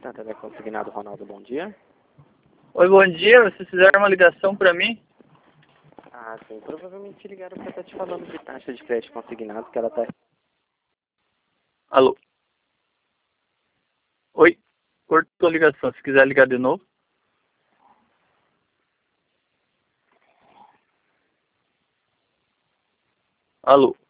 Santander Consignado, Ronaldo, bom dia. Oi, bom dia. Vocês fizeram uma ligação para mim? Ah, sim. Provavelmente ligaram para estar te falando de taxa de crédito consignado, que ela está... Alô? Oi? Cortou a ligação. Se quiser ligar de novo. Alô?